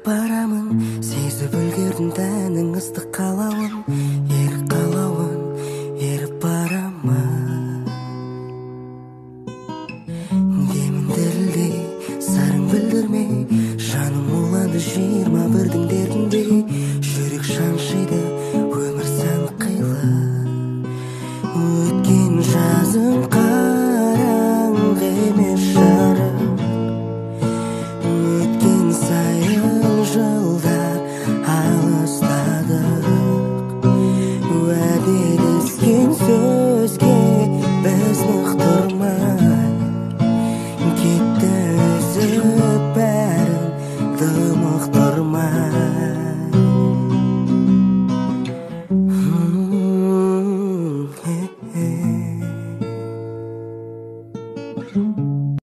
барамын, сезіп үлгердім тәнің ыстық қалауын, еріп барамын. Демін дірілдей, сырың білдірмей, жаным уланды 21-дің